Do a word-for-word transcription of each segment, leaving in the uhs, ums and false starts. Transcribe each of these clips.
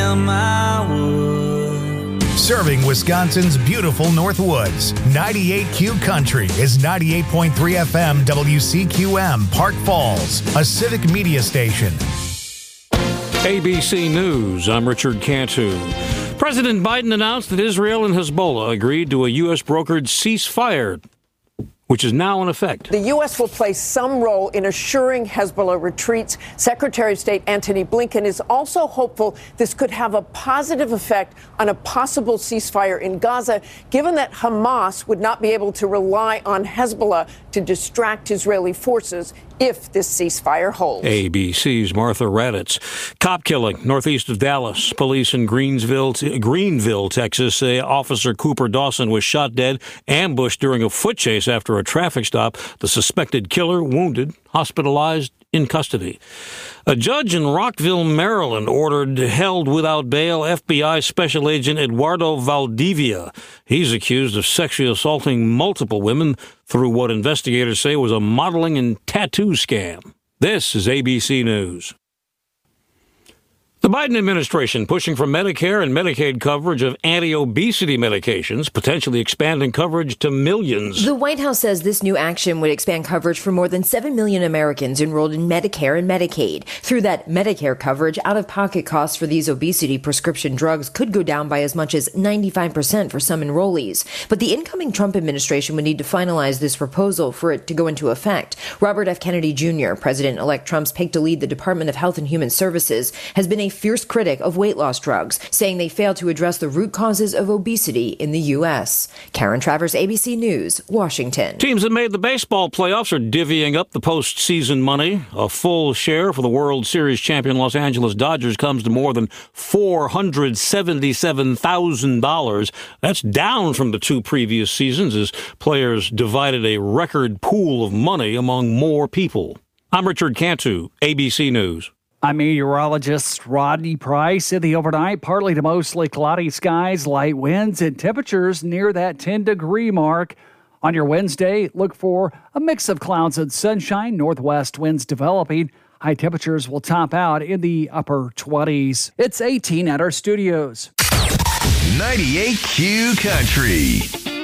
them I would. Serving Wisconsin's beautiful North Woods, ninety-eight Q Country is ninety-eight point three F M W C Q M, Park Falls, a civic media station. A B C News, I'm Richard Cantu. President Biden announced that Israel and Hezbollah agreed to a U S brokered ceasefire, which is now in effect. The U S will play some role in assuring Hezbollah retreats. Secretary of State Antony Blinken is also hopeful this could have a positive effect on a possible ceasefire in Gaza, given that Hamas would not be able to rely on Hezbollah to distract Israeli forces if this ceasefire holds. A B C's Martha Raddatz. Cop killing northeast of Dallas. Police in Greensville, Greenville, Texas say Officer Cooper Dawson was shot dead, ambushed during a foot chase after a traffic stop. The suspected killer wounded, hospitalized, in custody. A judge in Rockville, Maryland, ordered held without bail F B I Special Agent Eduardo Valdivia. He's accused of sexually assaulting multiple women through what investigators say was a modeling and tattoo scam. This is A B C News. The Biden administration pushing for Medicare and Medicaid coverage of anti-obesity medications, potentially expanding coverage to millions. The White House says this new action would expand coverage for more than seven million Americans enrolled in Medicare and Medicaid. Through that Medicare coverage, out-of-pocket costs for these obesity prescription drugs could go down by as much as ninety-five percent for some enrollees. But the incoming Trump administration would need to finalize this proposal for it to go into effect. Robert F. Kennedy Junior, President-elect Trump's pick to lead the Department of Health and Human Services, has been a fierce critic of weight loss drugs, saying they fail to address the root causes of obesity in the U S. Karen Travers, A B C News, Washington. Teams that made the baseball playoffs are divvying up the postseason money. A full share for the World Series champion Los Angeles Dodgers comes to more than four hundred seventy-seven thousand dollars. That's down from the two previous seasons as players divided a record pool of money among more people. I'm Richard Cantu, A B C News. I'm meteorologist Rodney Price. In the overnight, partly to mostly cloudy skies, light winds, and temperatures near that ten-degree mark. On your Wednesday, look for a mix of clouds and sunshine, northwest winds developing. High temperatures will top out in the upper twenties. It's eighteen at our studios. ninety-eight Q Country.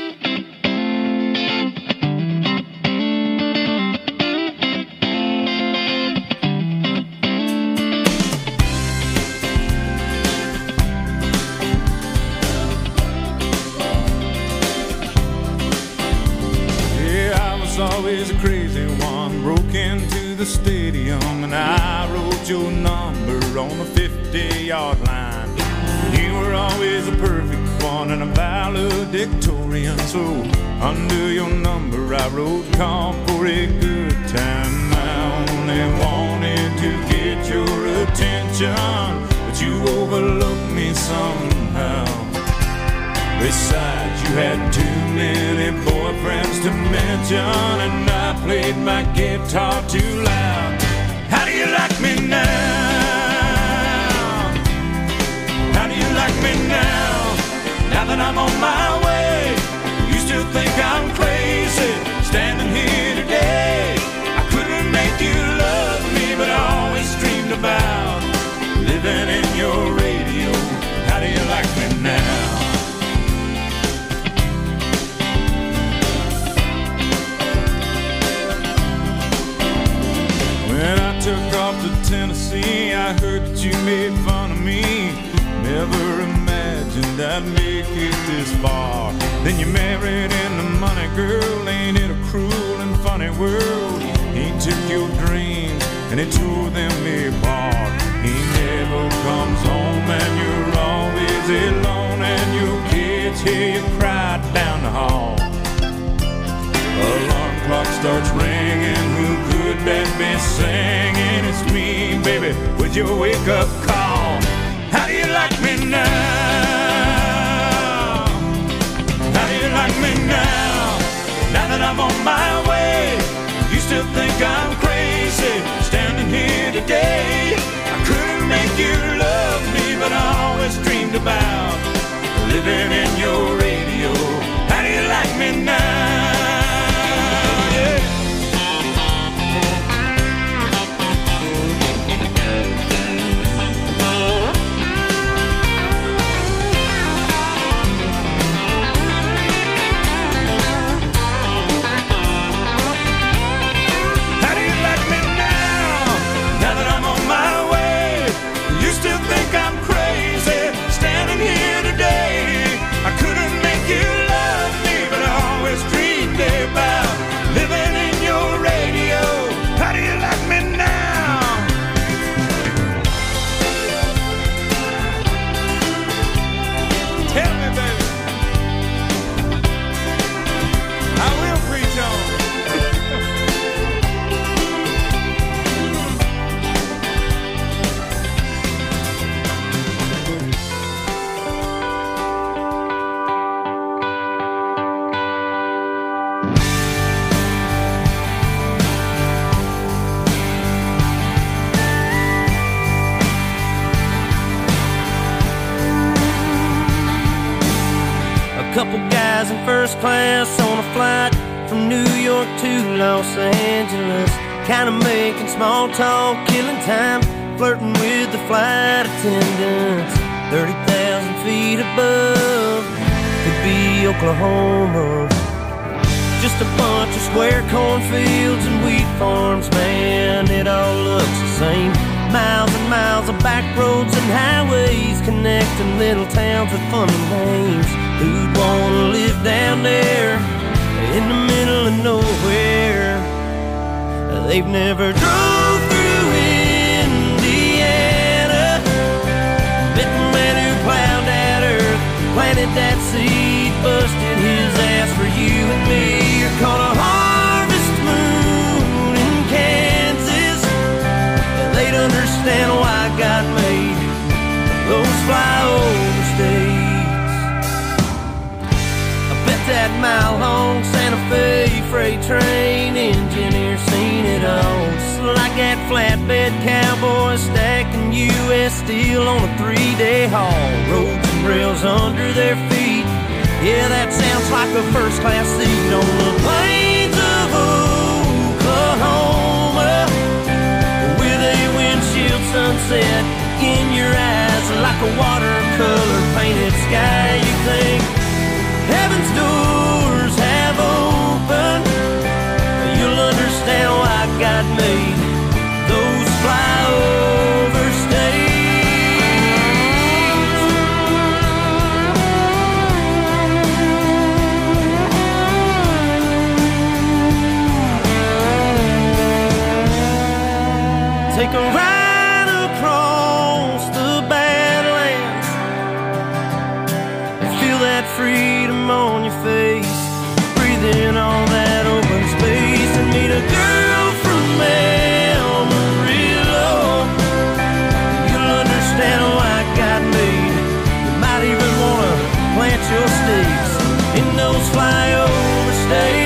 Always a crazy one, broke into the stadium and I wrote your number on the fifty-yard line. You were always a perfect one and a valedictorian, so under your number I wrote call for a good time. I only wanted to get your attention, but you overlooked me somehow. Besides, you had too many boyfriends to mention, and I played my guitar too loud. How do you like me now? How do you like me now? Now that I'm on my way, you still think I'm crazy, standing here today. I couldn't make you love me, but I always dreamed about living in your radio. How do you like me now? When I took off to Tennessee, I heard that you made fun of me. Never imagined I'd make it this far. Then you married into money, girl. Ain't it a cruel and funny world? He took your dreams and he tore them apart. He never comes home and you're always alone, and your kids hear you cry down the hall. Alarm clock starts ringing, who could that be singing? It's me, baby, with your wake-up call. How do you like me now? How do you like me now? Now that I'm on my way, you still think I'm crazy, standing here today. I couldn't make you love me, but I always dreamed about living in your radio. How do you like me now? Couple guys in first class on a flight from New York to Los Angeles, kind of making small talk, killing time, flirting with the flight attendants. thirty thousand feet above, could be Oklahoma. Just a bunch of square cornfields and wheat farms, man, it all looks the same. Miles and miles of back roads and highways connecting little towns with funny names. Who'd wanna live down there in the middle of nowhere? They've never drove through Indiana, met the man who plowed that earth, planted that seed, busted his ass for you and me. You're caught a harvest moon in Kansas. They'd understand why God made those flyover states. I bet that mile-long Santa Fe freight train engineer seen it all. Just like that flatbed cowboy stacking U S steel on a three-day haul. Roads and rails under their feet. Yeah, that sounds like a first-class seat on the plains of Oklahoma, with a windshield sunset in your eyes like a watercolor painted sky. You think heaven's doors have opened, you'll understand why God made those flyover states. Take a ride across the Badlands and feel that freedom on your face. Breathe in all that open space and meet a girl from Amarillo. You'll understand why God made. You might even want to plant your stakes in those flyover states.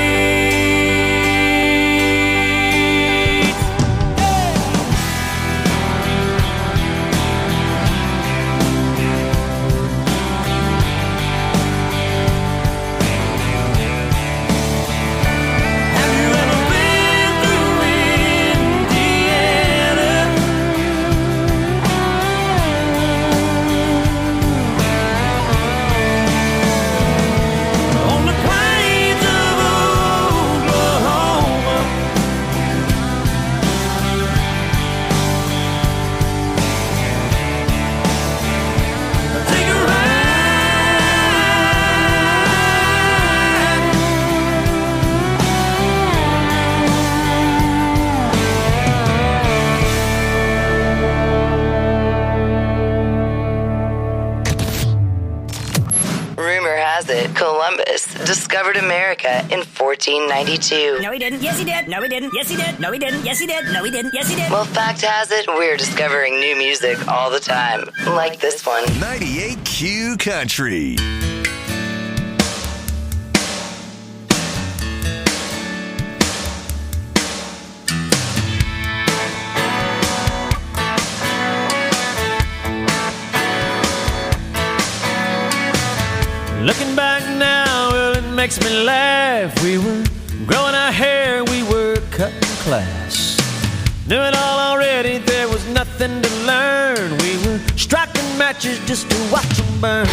Columbus discovered America in fourteen ninety-two. No, he didn't. Yes, he did. No, he didn't. Yes, he did. No, he didn't. Yes, he did. No, he didn't. Yes, he did. Well, fact has it, we're discovering new music all the time, like this one. ninety-eight Q Country. Looking back now, well, it makes me laugh. We were growing our hair, we were cutting class. Knew it all already, there was nothing to learn. We were striking matches just to watch them burn.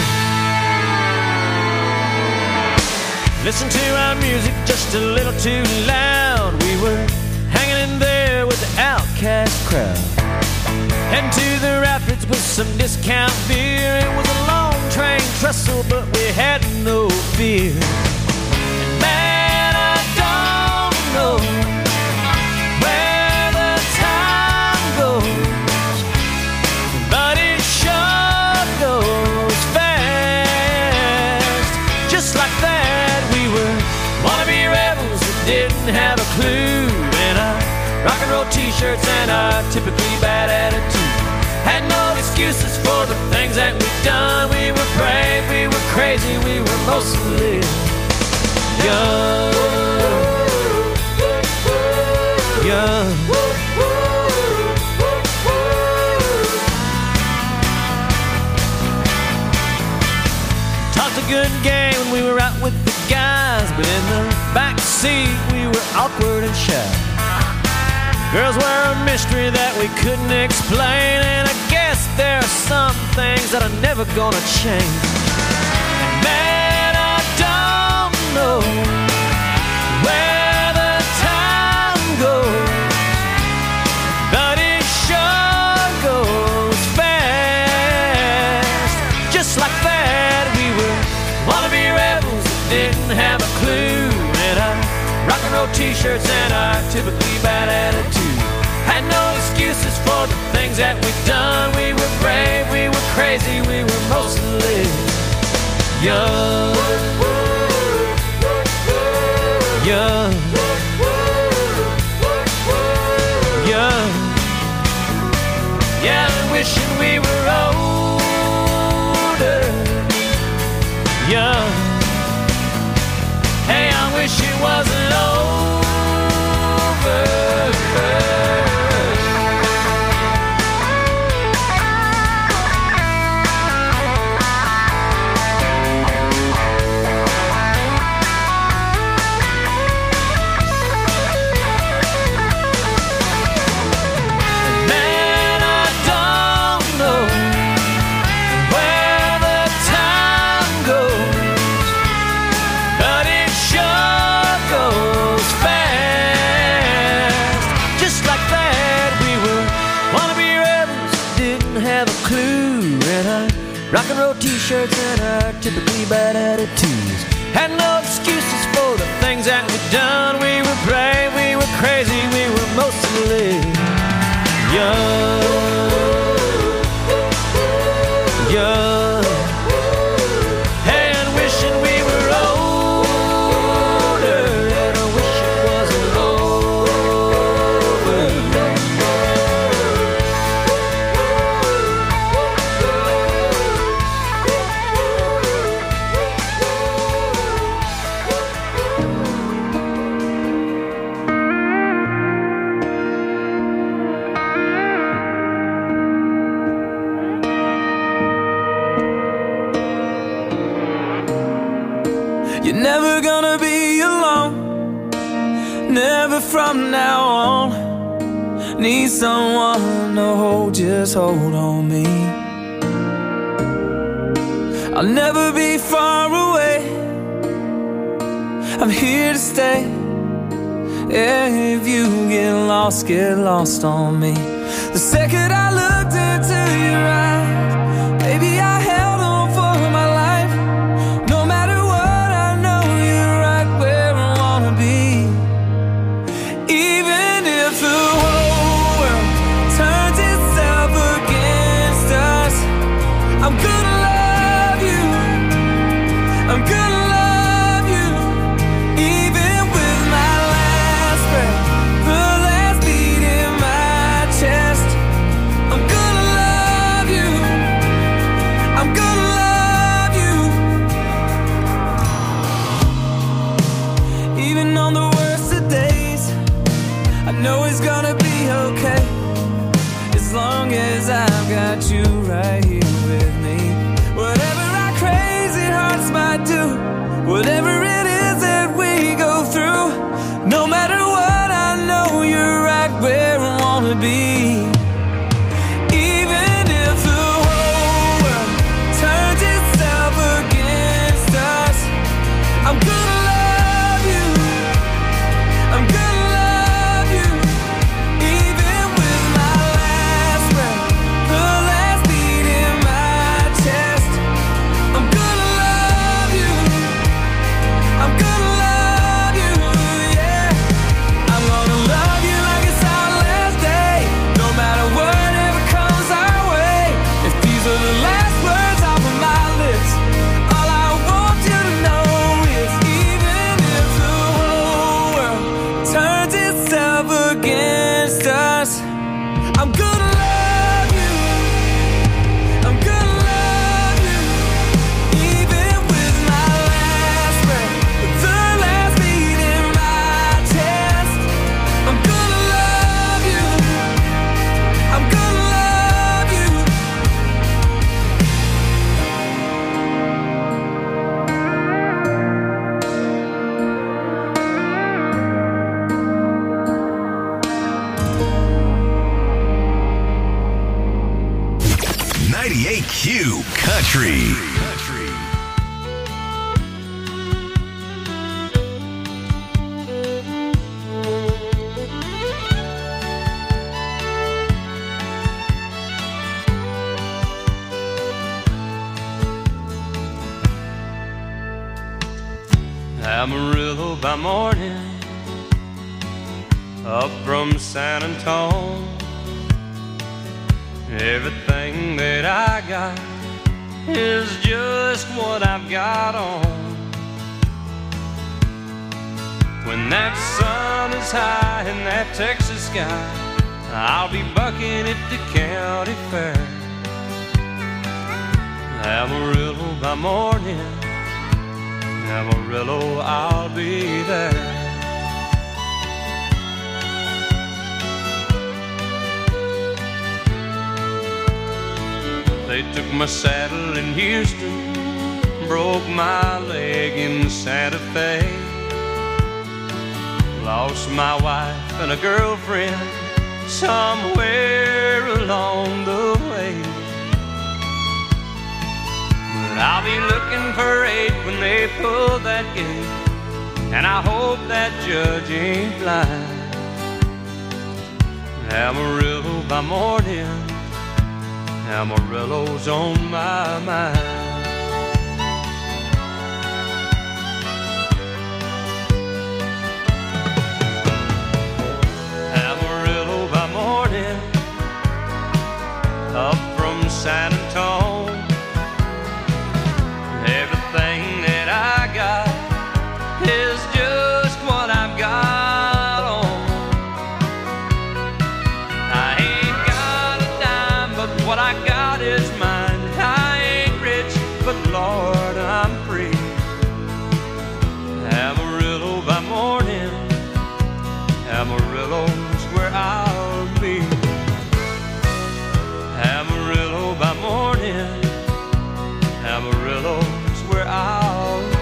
Listen to our music just a little too loud. We were hanging in there with the outcast crowd. Heading to the rapids with some discount beer. It was a long train trestle, but we had no fear. And man, I don't know where the time goes, but it sure goes fast. Just like that, we were wannabe rebels that didn't have a clue. And our rock and roll t-shirts and our typically bad attitude had no excuses for the things that we've done. We were brave, we were crazy, we were mostly young. Young. Talk a good game when we were out with the guys, but in the back seat we were awkward and shy. Girls were a mystery that we couldn't explain, and I guess there are some things that are never gonna change. And man, I don't know where the time goes, but it sure goes fast. Just like that, we were wannabe rebels that didn't have a clue, and our rock and roll t-shirts and our typically bad attitude. Had no excuses for the things that we'd done. We were brave, we were crazy, we were mostly young. Young. Young. Yeah, wishing we were older. Young. Hey, I wish it wasn't over. Rock and roll t-shirts and our typically bad attitudes. Had no excuses for the things that we'd done. We were brave, we were crazy, we were mostly young. Young. Hey, and wishing we were older, and I wish it wasn't never gonna be alone, never from now on. Need someone to hold, just hold on me. I'll never be far away, I'm here to stay. Yeah, if you get lost, get lost on me. The second I looked into your eyes, baby, I held on for my life. No matter what, I know you're right where I wanna be. Even if the whole world turns itself against us, I'm gonna love you, I'm gonna love you. Even with my last breath, the last beat in my chest, I'm gonna love you, I'm gonna love you. Even on the worst of days, I know it's gonna be okay, as long as I've got you right here with me. Whatever our crazy hearts might do, Country. Amarillo by morning, up from San Antone. Everything that I got is just what I've got on. When that sun is high in that Texas sky, I'll be bucking at the county fair. Amarillo by morning, Amarillo, I'll be there. They took my saddle in Houston, broke my leg in Santa Fe, lost my wife and a girlfriend somewhere along the way. But I'll be looking for eight when they pull that gate, and I hope that judge ain't blind. Amarillo by morning, Amarillo's on my mind. Amarillo by morning, up from San Antone. Everything that I got is just what I've got on. I ain't got a dime, but what I got is mine. I ain't rich, but Lord, I'm free. Amarillo by morning, Amarillo's where I'll be. Amarillo by morning, Amarillo's where I'll be.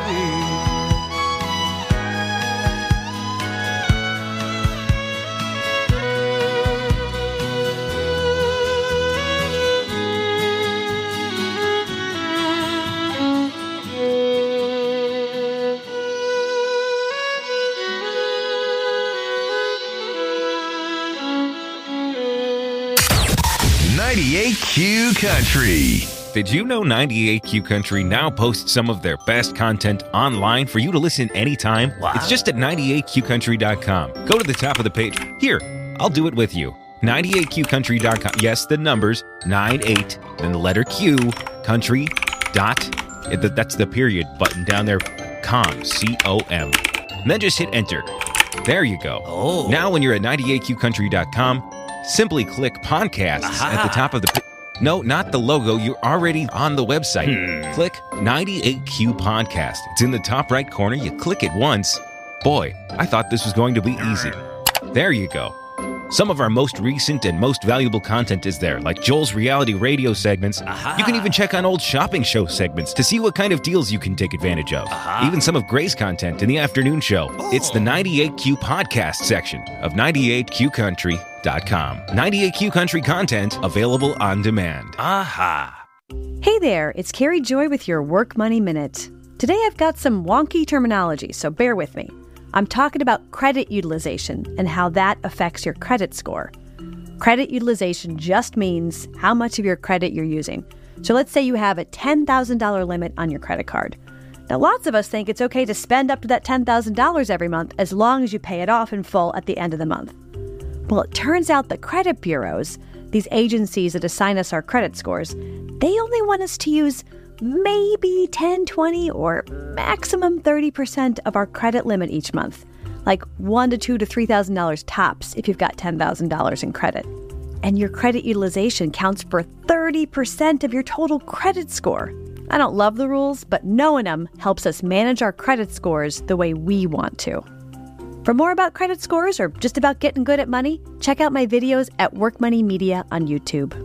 ninety-eight Q Country. Did you know ninety-eight Q Country now posts some of their best content online for you to listen anytime? Wow. It's just at ninety-eight q country dot com. Go to the top of the page. Here, I'll do it with you. ninety-eight q country dot com. Yes, the numbers, ninety-eight, then the letter Q, country, dot, that's the period button down there, com, C O M. And then just hit enter. There you go. Oh. Now when you're at ninety-eight q country dot com, simply click podcasts Aha. at the top of the page. No, not the logo. You're already on the website. Hmm. Click ninety-eight Q Podcast. It's in the top right corner. You click it once. Boy, I thought this was going to be easy. There you go. Some of our most recent and most valuable content is there, like Joel's reality radio segments. Aha. You can even check on old shopping show segments to see what kind of deals you can take advantage of. Aha. Even some of Gray's content in the afternoon show. Oh. It's the ninety-eight Q Podcast section of ninety-eight q country dot com. ninety-eight Q Country content available on demand. Aha. Hey there, it's Carrie Joy with your Work Money Minute. Today I've got some wonky terminology, so bear with me. I'm talking about credit utilization and how that affects your credit score. Credit utilization just means how much of your credit you're using. So let's say you have a ten thousand dollars limit on your credit card. Now, lots of us think it's okay to spend up to that ten thousand dollars every month as long as you pay it off in full at the end of the month. Well, it turns out the credit bureaus, these agencies that assign us our credit scores, they only want us to use maybe ten, twenty, or maximum thirty percent of our credit limit each month, like one to two to three thousand dollars tops if you've got ten thousand dollars in credit. And your credit utilization counts for thirty percent of your total credit score. I don't love the rules, but knowing them helps us manage our credit scores the way we want to. For more about credit scores or just about getting good at money, check out my videos at Work Money Media on YouTube.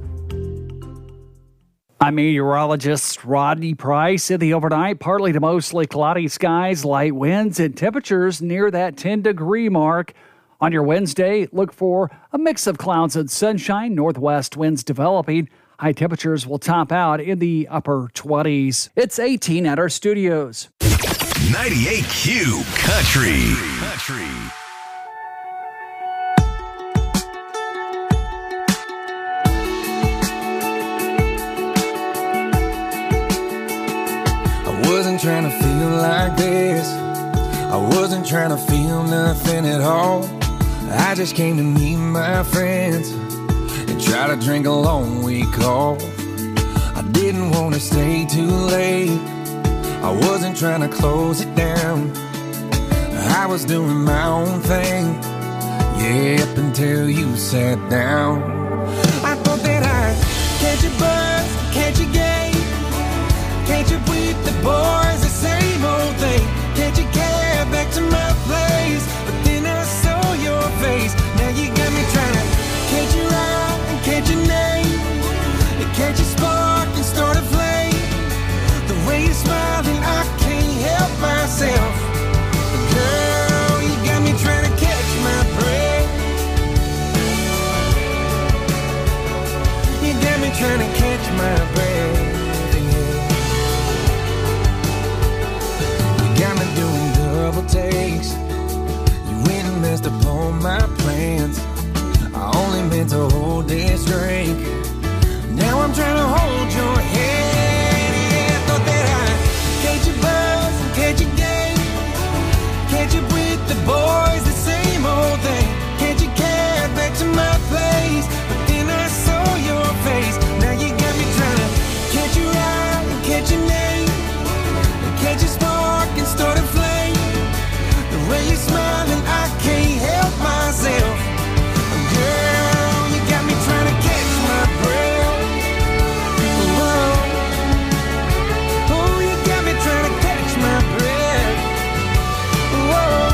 I'm meteorologist Rodney Price. In the overnight, partly to mostly cloudy skies, light winds, and temperatures near that ten-degree mark. On your Wednesday, look for a mix of clouds and sunshine, northwest winds developing. High temperatures will top out in the upper twenties. It's eighteen at our studios. ninety-eight Q Country. Country. I wasn't trying to feel like this. I wasn't trying to feel nothing at all. I just came to meet my friends and try to drink a long week off. I didn't want to stay too late. I wasn't trying to close it down. I was doing my own thing, yeah, up until you sat down. I thought that I'd catch a buzz, catch a game, catch up with the boys, the same old thing. Catch a cab back to my place, but then I saw your face. Now you got me trying to catch your eye and catch your name, and catch a spark and start a flame. The way you're smiling, I can't help myself. Girl, you got me trying to catch my breath. You got me trying to catch my breath. You got me doing double takes. You went and messed up all my plans. I only meant to hold this drink. Now I'm trying to hold your hand. Yeah, I thought that I'd catch a buzz and catch a game, catch up with the boys, the same old thing. Catch a cab back to my place, but then I saw your face. Now you got me trying to catch your eye and catch your name, and catch a spark and start a flame. The way you're smiling, I can't help myself. Girl, you got me trying to catch my breath. Whoa. Oh, you got me trying to catch my breath. Whoa.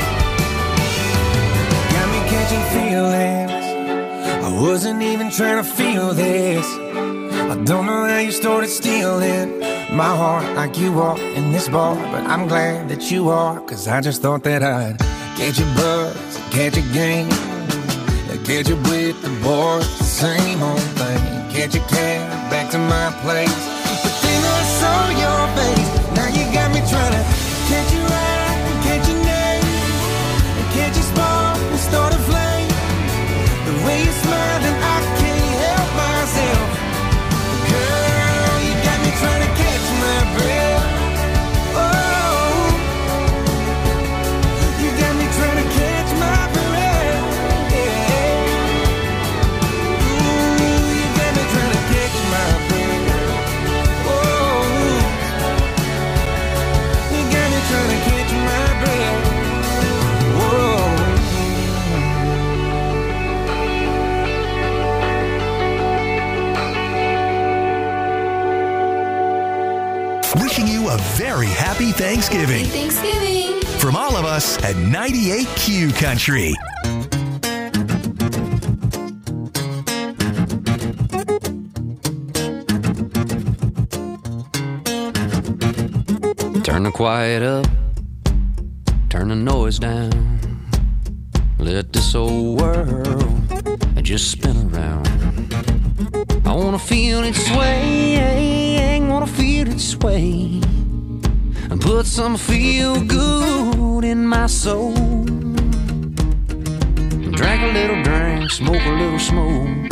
Got me catching feelings. I wasn't even trying to feel this. I don't know how you started stealing my heart like you are in this bar, but I'm glad that you are, cause I just thought that I'd catch a buzz, catch a game, catch up with the boys, the same old thing. Catch a cab back to my place, but then I saw your face. Now you got me trying to catch your eye and catch your name, and catch a spark and start a flame. The way you're smiling, I can't help myself. Girl, you got me trying to catch my breath. Oh, you got me trying to catch my breath. Wishing you a very happy Thanksgiving. Happy Thanksgiving. From all of us at ninety-eight Q Country. Turn the quiet up, turn the noise down. Let this old world just spin around. I wanna feel it sway, wanna feel it sway, and put some feel good in my soul. Drink a little drink, smoke a little smoke.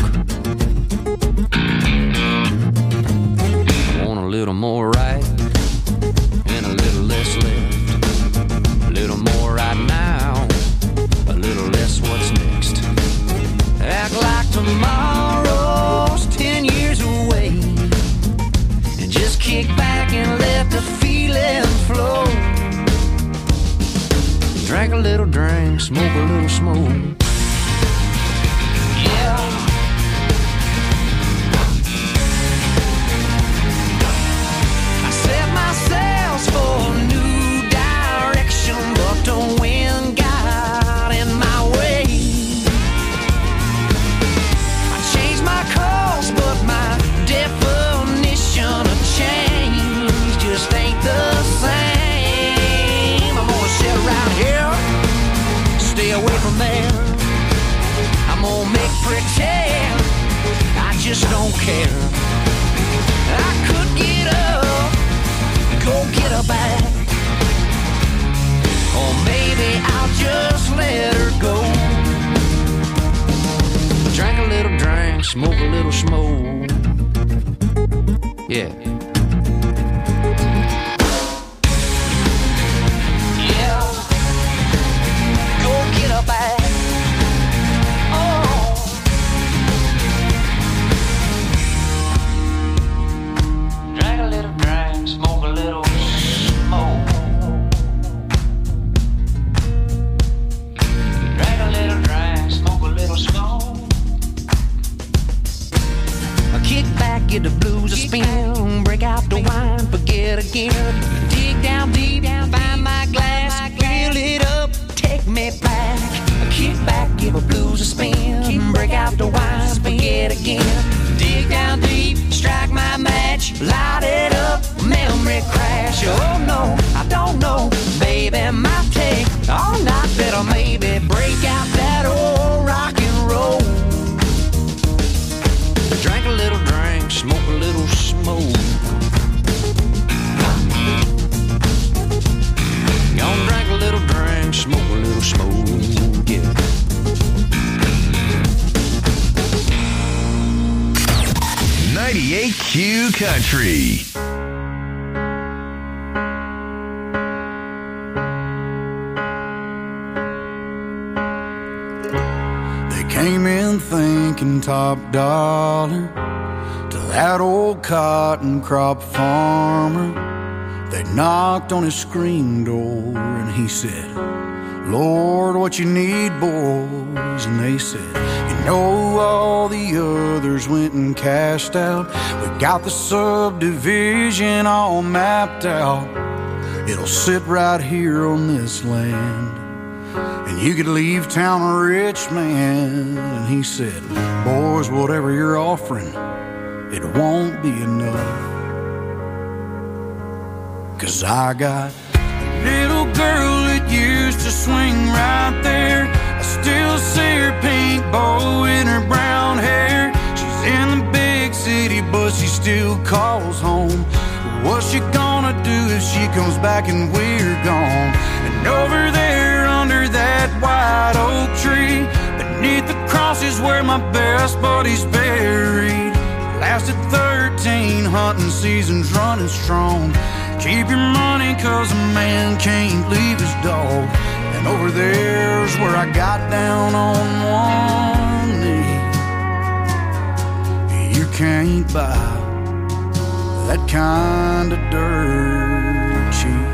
I want a little more right and a little less left. A little more right now, a little less what's next. Act like tomorrow's ten years away, and just kick back and let the feeling flow. Drink a little drink, smoke a little smoke. Yeah. I set my sails for a new direction, but the wind got in my way. I changed my course, but my definition of change just ain't the same. I'm gonna sit around here, stay away from there. Yeah. Get the blues a spin, break out the wine, forget again. Dig down deep, find my glass, fill it up, take me back. Kick back, give the blues a spin, break out the wine, forget again. Dig down deep, strike my match, light it up, memory crash. Oh no, I don't know, baby, might take all night, better maybe break out that old rock and roll. Drank a little drink, smoke a little smoke. Gonna drink a little drink, smoke a little smoke, yeah. ninety-eight Q Country. They came in thinking top dollar to that old cotton crop farmer. They knocked on his screen door and he said, Lord, what you need, boys? And they said, you know all the others went and cashed out. We got the subdivision all mapped out. It'll sit right here on this land, and you could leave town a rich man. And he said, boys, whatever you're offering, it won't be enough. 'Cause I got a little girl that used to swing right there. I still see her pink bow in her brown hair. She's in the big city, but she still calls home. What's she gonna do if she comes back and we're gone? And over there under that white oak tree, beneath the cross is where my best buddy's buried. Lasted thirteen hunting seasons running strong. Keep your money 'cause a man can't leave his dog. And over there's where I got down on one knee. You can't buy that kind of dirt cheap.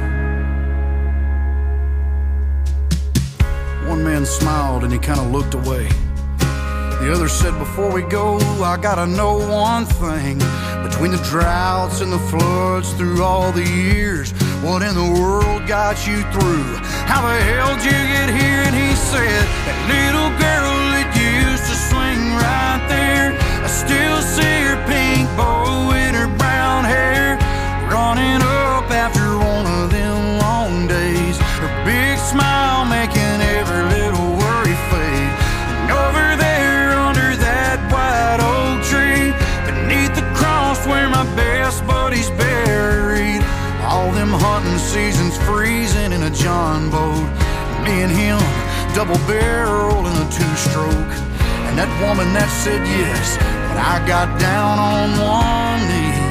One man smiled and he kind of looked away. The other said, before we go, I gotta know one thing. Between the droughts and the floods through all the years, what in the world got you through? How the hell did you get here? And he said, that little girl that used to swing right there, I still see her pink bow in her brown hair, running up after one of them long days. Her big smile making every little worry fade. And over there under that white oak tree, beneath the cross where my best buddy's buried, all them hunting seasons freezing in a John boat, me and him double barrel in a two-stroke. And that woman that said yes when I got down on one knee.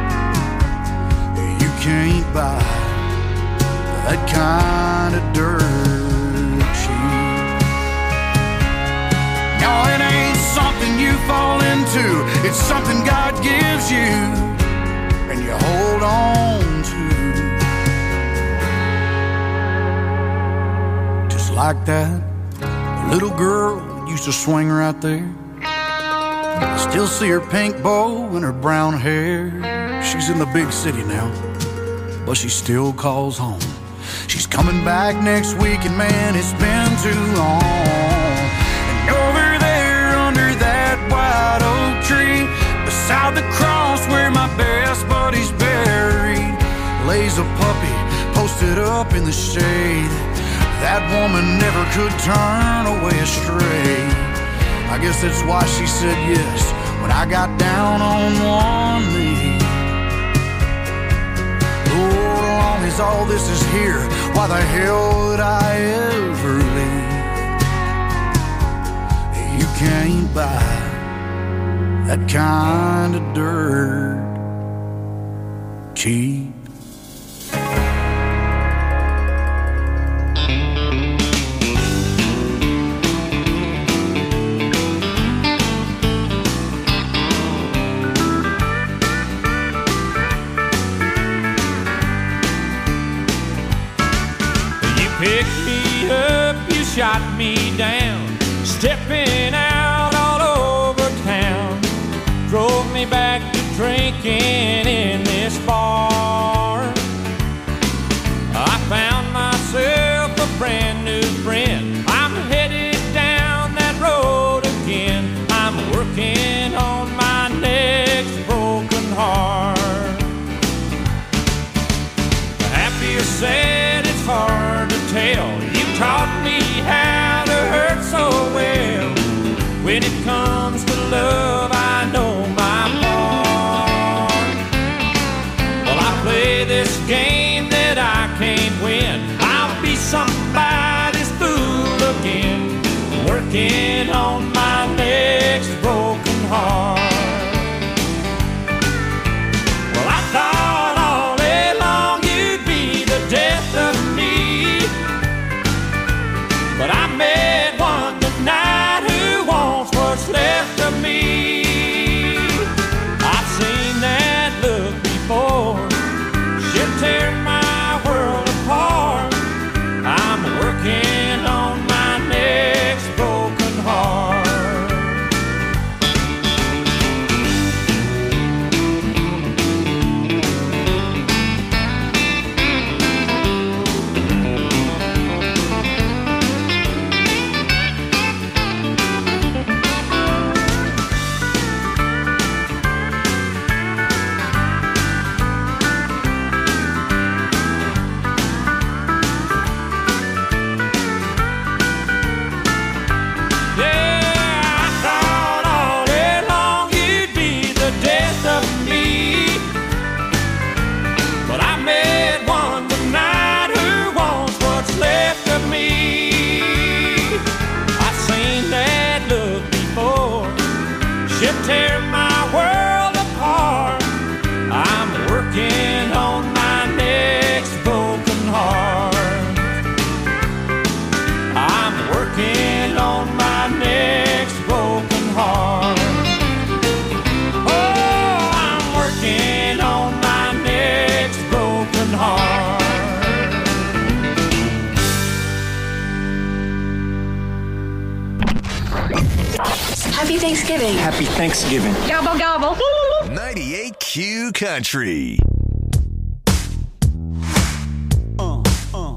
You can't buy that kind of dirt cheap. No, it ain't something you fall into, it's something God gives you and you hold on to. Just like that little girl used to swing right there. I still see her pink bow and her brown hair. She's in the big city now, but she still calls home. She's coming back next week, and man, it's been too long. And over there under that white oak tree, beside the cross where my best buddy's buried, lays a puppy posted up in the shade. That woman never could turn away astray. I guess that's why she said yes when I got down on one knee. Lord, as long as all this is here, why the hell would I ever leave? You can't buy that kind of dirt cheap. Picked me up, you shot me down, stepping out all over town. Drove me back to drinking in this bar. I found myself a brand new friend. I'm headed down that road again. I'm working on my next broken heart. Happy or sad, it's hard to tell. You taught me how to hurt so well. When it comes to love, I know my part. Well, I play this game that I can't win. I'll be somebody's fool again, working on my next broken heart. Well, I thought all day long you'd be the death of me, but I met one tonight who wants what's left of me. I've seen that look before. She'll tear my world apart. I'm working on my next broken heart. Tear my world apart. I'm working on my next broken heart. I'm working on my next broken heart. Oh, I'm working on my next broken heart. Happy Thanksgiving. Happy Thanksgiving. Gobble, gobble. ninety-eight Q Country. Uh, uh.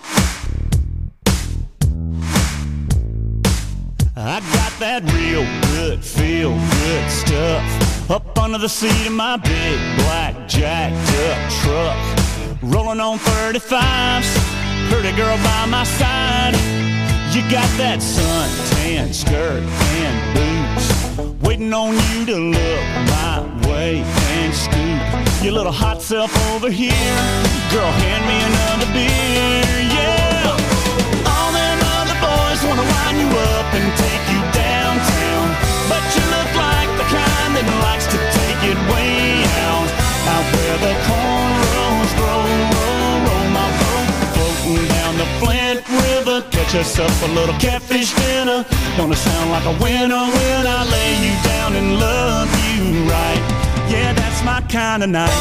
I got that real good, feel good stuff up under the seat of my big black jacked up truck. Rolling on thirty-fives, pretty girl by my side. You got that suntan skirt and boots, waiting on you to look my way and scoop your little hot self over here. Girl, hand me another beer, yeah. All them other boys wanna wind you up and take you downtown, but you look like the kind that likes to take it way out, out where the cornrows grow, roll, roll my boat, floating down the Flint River. Catch us up a little catfish dinner. Gonna sound like a winner when I lay you down and love you right. Yeah, that's my kind of night.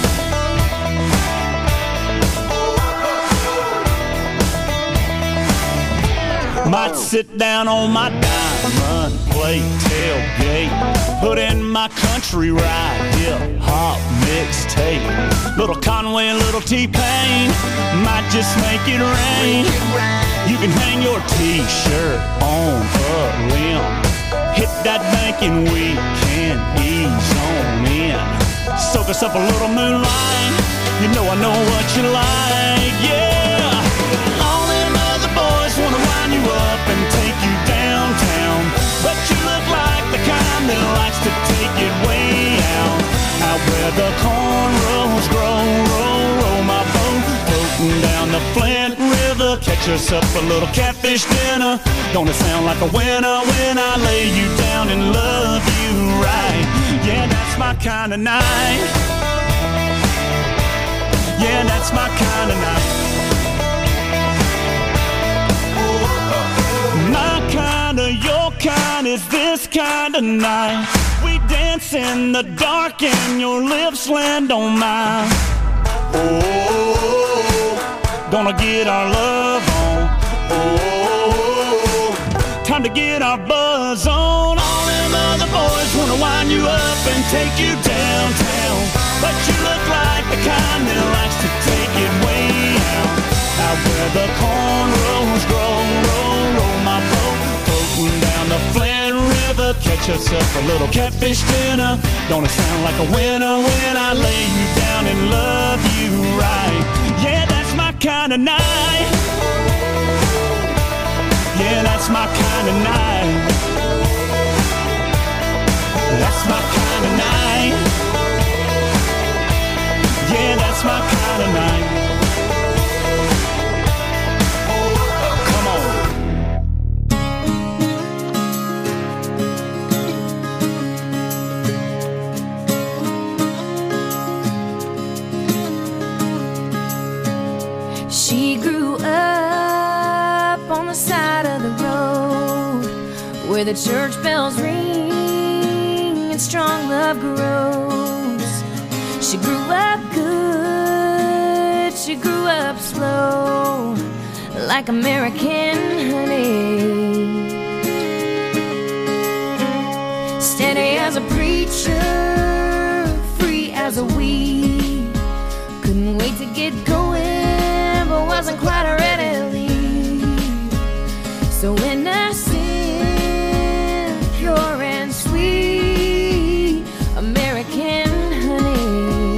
Might sit down on my diamond plate tailgate, put in my country ride, hip hop mixtape. Little Conway, little T-Pain, might just make it rain. You can hang your t-shirt on a limb, hit that bank and we can ease on in. Soak us up a little moonlight, you know I know what you like, yeah. All them other boys wanna wind you up and take you downtown, but you look like the kind that likes to take it way out, out where the cornrows grow, roll, roll my boat, floating down the Flint River. Catch us up a little catfish dinner. Gonna sound like a winner when I lay you down and love you right. Yeah, that's my kind of night. is this kind of night? We dance in the dark and your lips land on mine. Oh, gonna get our love on. Oh, time to get our buzz on. All them other boys wanna wind you up and take you downtown, but you look like the kind that likes to take it way out. Out where the cornrows grow, roll, roll my boat, floating down the Flint River. Catch yourself a little catfish dinner. Gonna sound like a winner when I lay you down and love you right. Yeah, that's my kind of night. Yeah, that's my kind of night. That's my kind of night. Yeah, that's my kind of night. Come on. She grew up on the side of the road where the church bells ring and strong love grows. She grew up good, she grew up slow, like American honey. Steady as a preacher, free as a weed. Couldn't wait to get going, but wasn't quite ready to leave. So innocent, pure and sweet, American honey.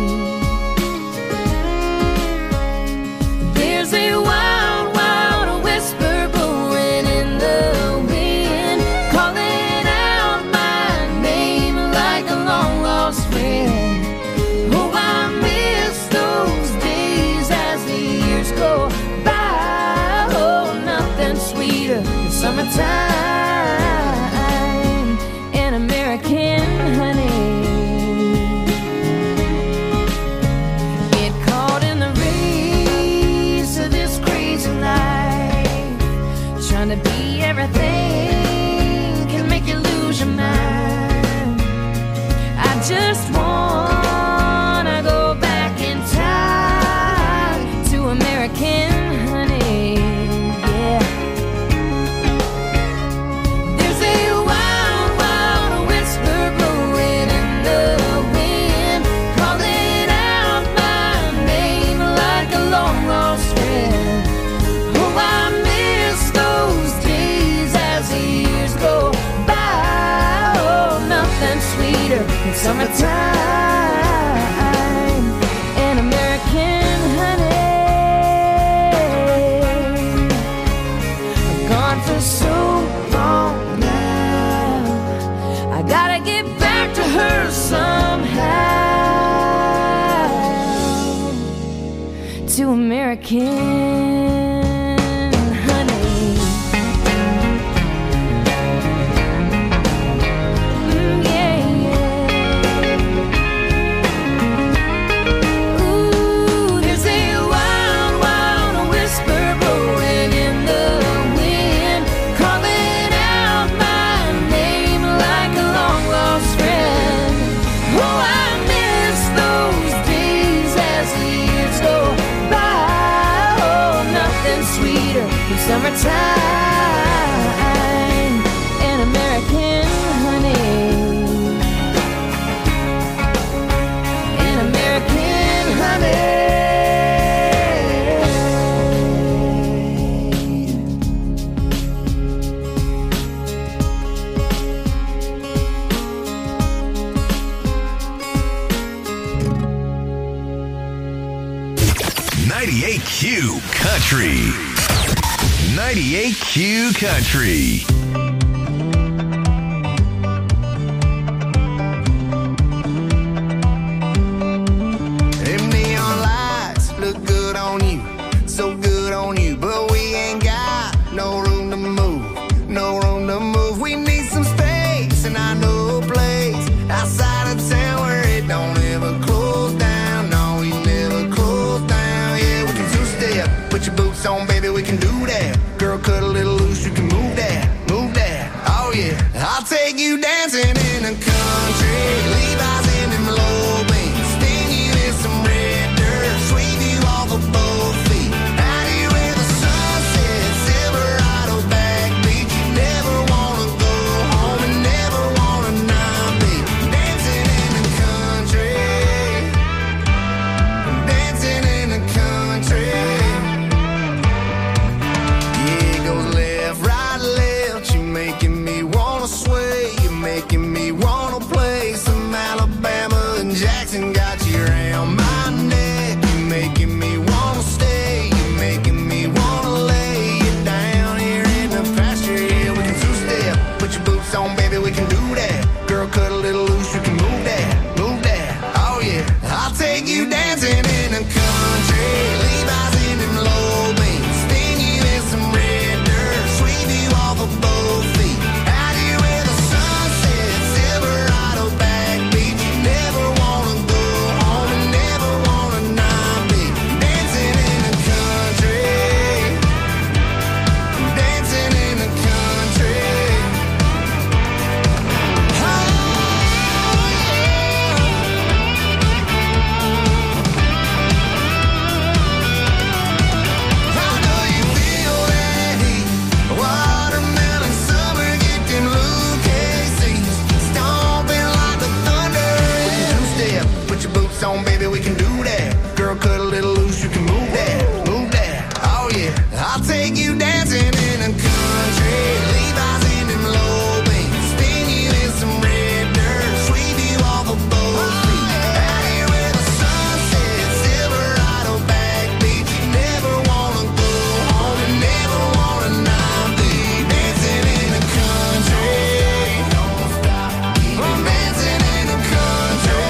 There's a wild, wild whisper blowing in the wind, calling out my name like a long lost friend. Oh, I miss those days as the years go by. Oh, nothing sweeter than summertime and American honey. Get caught in the race of this crazy life, trying to be everything can make you lose your mind. I just wanna go back in time to American honey. Yeah. There's a wild, wild whisper blowing in the wind, calling out my name like a long lost friend. Oh, I miss those days as the years go by. Oh, nothing sweeter than summertime and American honey. I've gone for so long now, I gotta get back to her somehow. To American honey. Mm, yeah, yeah. Ooh, there's a wild, wild whisper blowing in the wind, calling out my name like a long lost friend. Oh, I miss those days as the years go by. Oh, nothing sweeter than summertime and American honey. And American honey. ninety-eight Q Country. ninety-eight Q Country. Them neon lights look good on you, so good on you, but we ain't got no room to move, no room to move. We need some space, and I know a place outside of town where it don't ever close down. No, we never close down. Yeah, we can two-step, put your boots on, baby, we can do that. Girl, cut a little loose, you can move that, move that. dancing in the country. Levi's in them low beams. Sting you in some red dirt. Sweep you off of both feet. Out here where the sunset, Silverado back beach. You never wanna go home and never wanna not be dancing in the country. Dancing in the country. On, baby, we can do that. Girl, cut a little loose, you can move that, move that. Oh yeah, I'll take you dancing in the country. Levi's in them low beams. Spin you in some red dirt. Sweep you off of both feet. Out here where the sun sets, Silverado back beach. You never wanna go home and never wanna not be dancing in the country. Don't stop, keep on dancing in the country.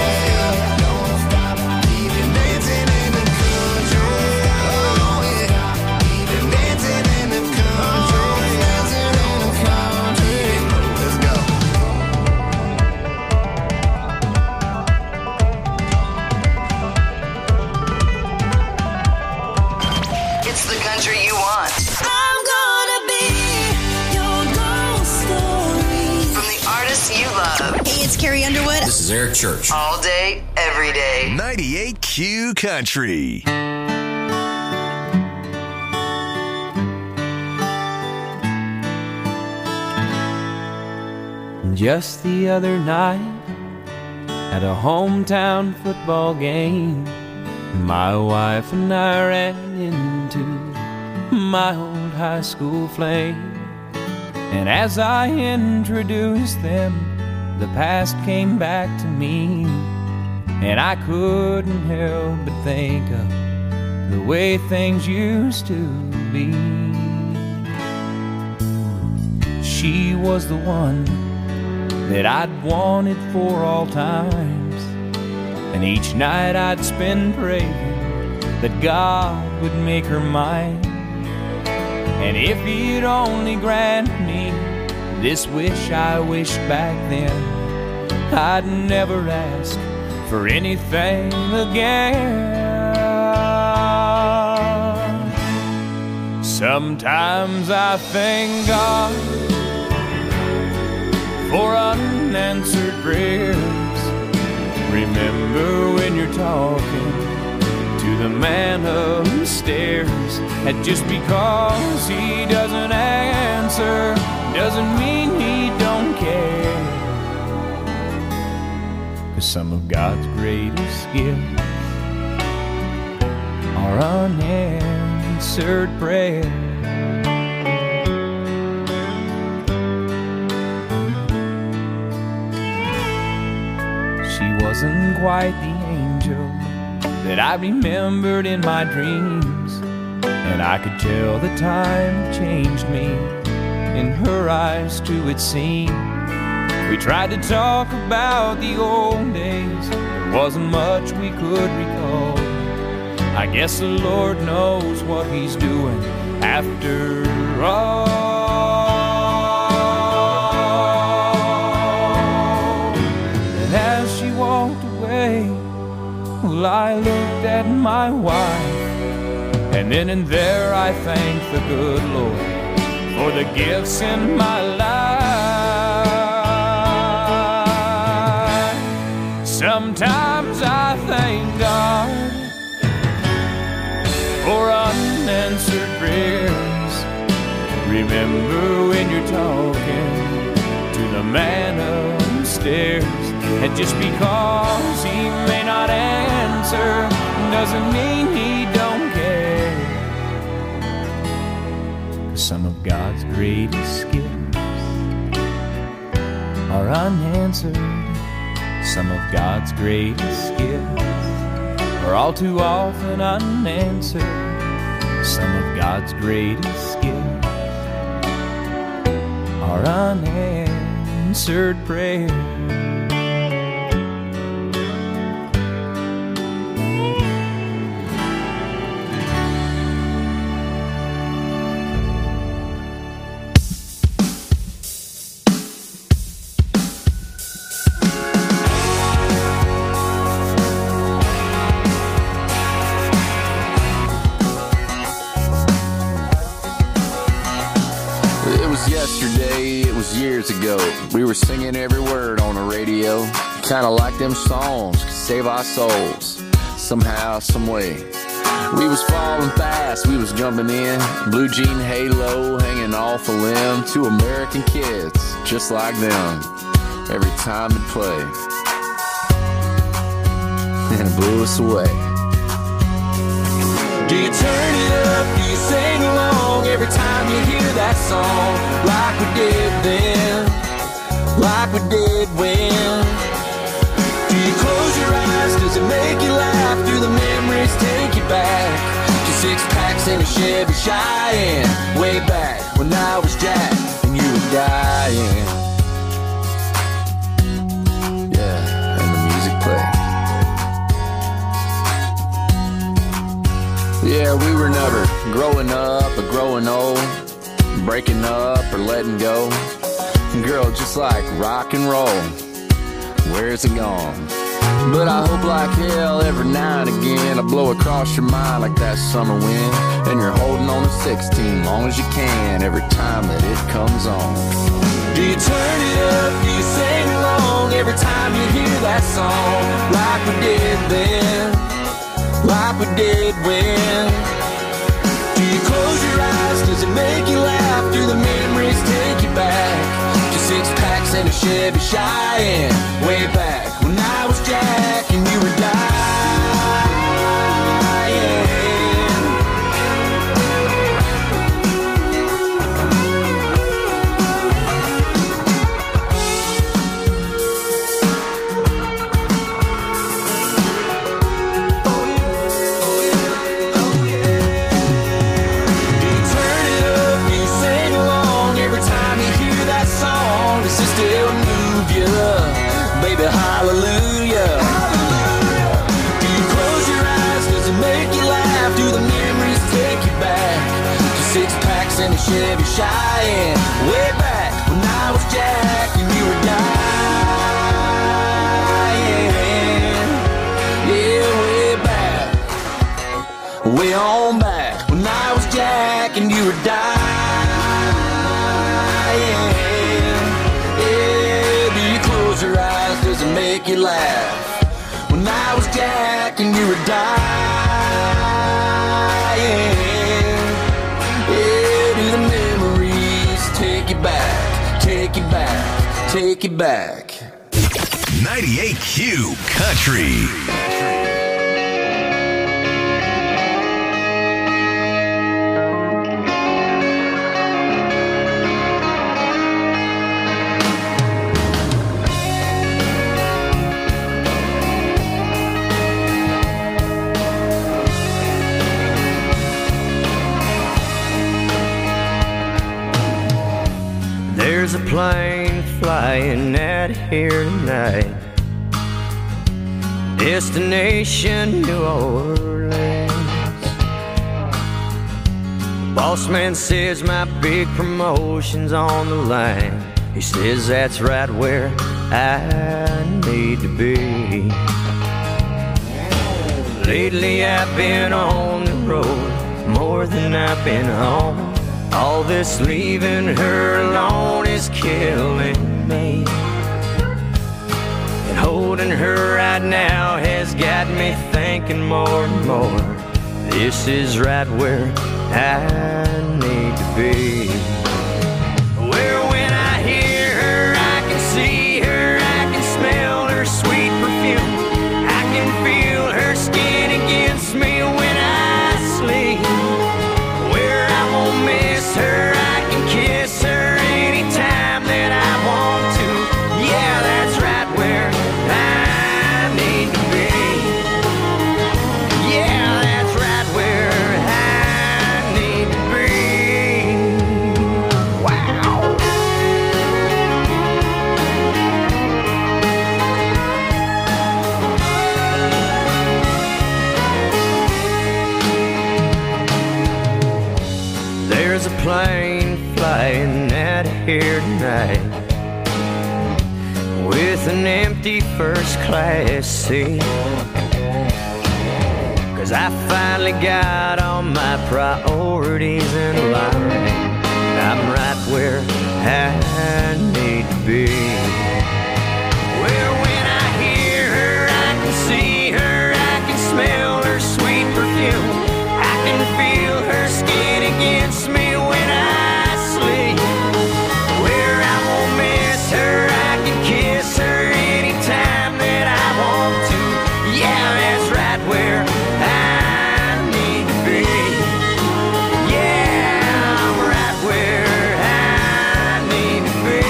You want. I'm gonna be your ghost story. From the artists you love. Hey, it's Carrie Underwood. This is Eric Church. All day, every day. ninety-eight Q Country. Just the other night, at a hometown football game, my wife and I ran into my old high school flame. And as I introduced them, the past came back to me, and I couldn't help but think of the way things used to be. She was the one that I'd wanted for all times, and each night I'd spend praying that God would make her mine. And if he'd only grant me this wish I wished back then, I'd never ask for anything again. Sometimes I thank God for unanswered prayers. Remember when you're talking to the man upstairs, that just because he doesn't answer doesn't mean he don't care. 'Cause some of God's greatest gifts are unanswered prayers. She wasn't quite the angel that I remembered in my dreams, and I could tell the time changed me. In her eyes too it seemed. We tried to talk about the old days, there wasn't much we could recall. I guess the Lord knows what he's doing after all. And as she walked away, well, I looked at my wife, and then and there I thanked the good Lord for the gifts in my life. Sometimes I thank God for unanswered prayers. Remember when you're talking to the man upstairs, and just because he may not answer doesn't mean he don't care. 'Cause some of God's greatest gifts are unanswered. Some of God's greatest gifts are all too often unanswered. Some of God's greatest gifts are unanswered prayers. years ago, we were singing every word on the radio. Kinda like them songs could save our souls, somehow, some way. We was falling fast, we was jumping in, blue jean halo hanging off a limb. Two American kids, just like them, every time it played. And it blew us away. Do you turn it up? Do you sing along every time you hear that song? Like we did then, like we did when. Do you close your eyes? Does it make you laugh? Do the memories take you back to six packs in a Chevy Cheyenne? Way back when I was Jack and you were dying. Yeah, and the music played. Yeah, we were never growing up or growing old, breaking up or letting go. Girl, just like rock and roll, where's it gone? But I hope like hell every now and again I blow across your mind like that summer wind, and you're holding on to sixteen long as you can every time that it comes on. Do you turn it up? Do you sing along every time you hear that song? Like we did then, like we did when. Do you close your eyes? Does it make you laugh? Do the memories take you back to six packs and a Chevy Cheyenne? Way back when I was Jack and you were dying. Does it still move you? Baby, hallelujah. Hallelujah. Do you close your eyes? Does it make you laugh? Do the memories take you back to six packs and a Chevy Cheyenne? Way back when I was Jack and you were dying. Yeah, way back, way on back when I was Jack and you were dying. Your eyes, does it make you laugh? When I was Jack and you were dying. Yeah, do the memories take you back, take you back, take you back. ninety-eight Q Country. There's a plane flying out here tonight, destination New Orleans. Boss man says my big promotion's on the line. He says that's right where I need to be. Lately I've been on the road more than I've been home. All this leaving her alone is killing me, and holding her right now has got me thinking more and more. This is right where I need to be. Where when I hear her, I can see her, I can smell her sweet perfume, I can feel her skin against me when I sleep. Where I won't miss her, I can kiss her anytime that I want to. Yeah, that's right where I need to be. Yeah, that's right where I need to be. Wow. There's a plane flying out here tonight with an empty first class seat, 'cause I finally got all my priorities in line. I'm right where I need to be. Well, when I hear her, I can see her, I can smell her sweet perfume. I can feel her skin against me when I sleep. Where I won't miss her, I can kiss her anytime that I want to. Yeah, that's right where I need to be. Yeah, I'm right where I need to be.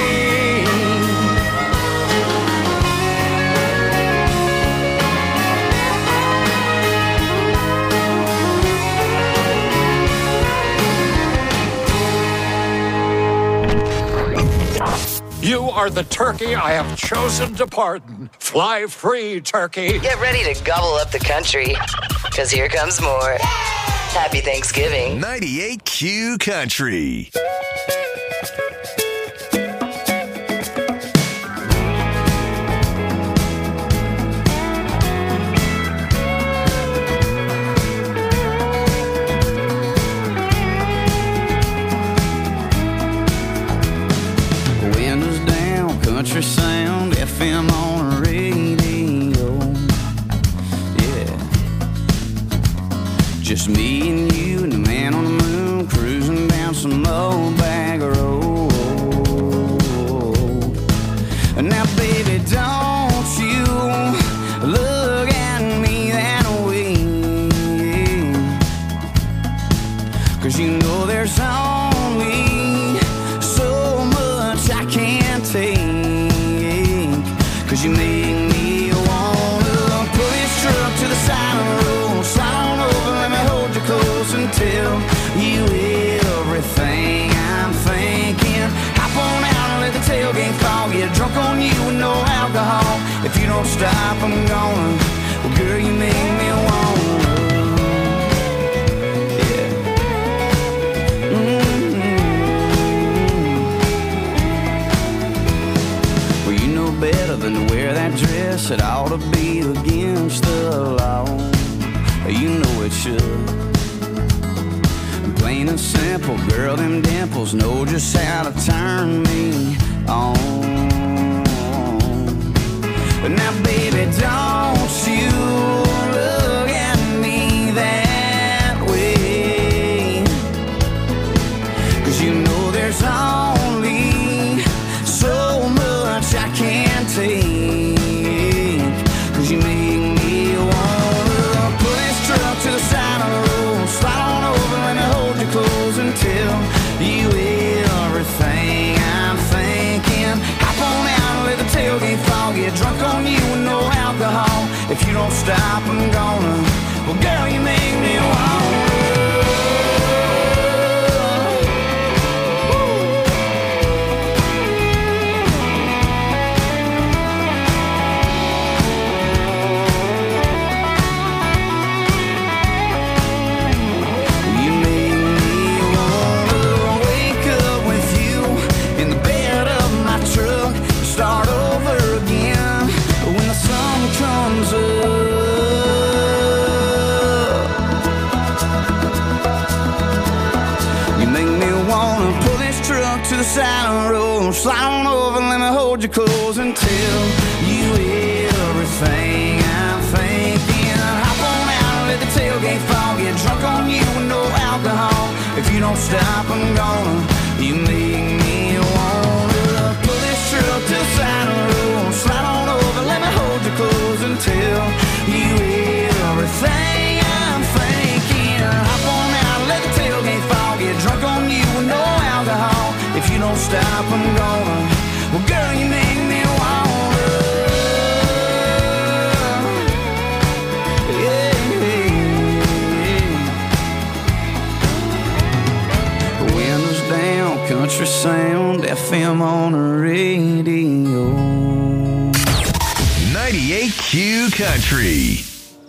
You are the turkey I have chosen to pardon. Fly free, turkey. Get ready to gobble up the country, because here comes more. Happy Thanksgiving. ninety-eight Q Country. Windows down, country sound, F M on the radio. Yeah. Just me and you and the man on the moon cruising down some old bag road. Now, baby, don't you look at me that way, 'cause you know there's only so much I can't take. 'Cause you make me wanna pull this truck to the side of the road, slide on over, let me hold you close and tell you everything I'm thinking. Hop on out and let the tailgate fall, get drunk on you with no alcohol. If you don't stop, I'm gonna. Well, girl, you make me wanna. Yeah. Mm-hmm. Well, you know better than to wear that dress. It ought to be against the law. You know it should. Plain and simple, girl, them dimples know just how to turn me on. Now, baby, don't you look at me that way, 'cause you know there's only so much I can't take. 'Cause you make me wanna pull this truck to the side of the road, slide on over, let me hold you close and tell you everything I'm thinking. Hop on out and let the tailgate fall, get drunk on you with no alcohol. If you don't stop, I'm gonna. Well, girl, you make me wanna. Start over again when the sun comes up. You make me wanna pull this truck to the side of the road, slide on over, let me hold you close and tell you everything I'm thinking. Hop on out and let the tailgate fall, get drunk on you with no alcohol. If you don't stop, I'm gonna. You make me wanna pull this truck to the side of the road, slide on over, let me hold you close and tell you everything I'm thinking. Hop on out, let the tailgate fall, get drunk on you with no alcohol. If you don't stop, I'm gonna. Well, girl, you make me wanna. Yeah, yeah. Windows down, country sound, F M on the radio. ninety-eight Q Country.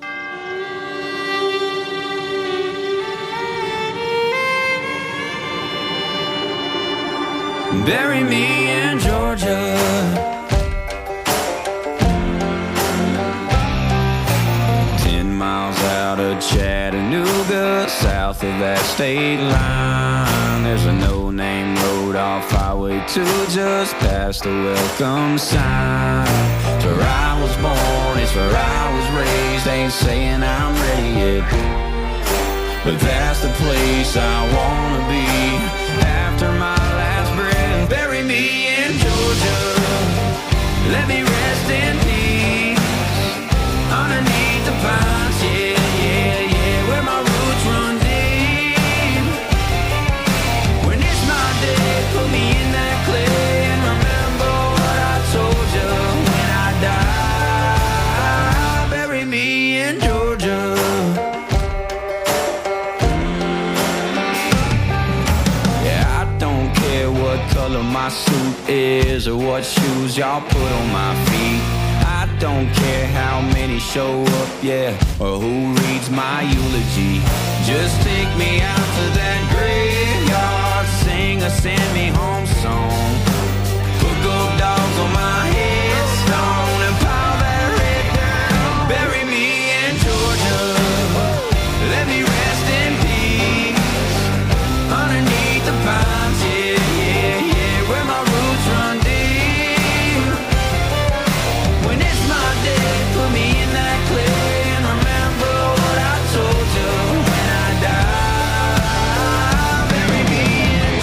Bury me in Georgia. Ten miles out of Chattanooga. Chattanooga, south of that state line. There's a no-name road off Highway two, just past the welcome sign. It's where I was born, it's where I was raised. Ain't saying I'm ready yet, but that's the place I wanna be. After my last breath, bury me in Georgia. Let me rest in peace underneath the pines, yeah, yeah, yeah, where my roots run deep. When it's my day, put me in that clay and remember what I told you when I die. Bury me in Georgia. Yeah, I don't care what color my suit is or what shoes y'all put on my feet. I don't care how many show up, yeah, or who reads my eulogy. Just take me out to that graveyard, sing a send me home song. Put gold dogs on my head.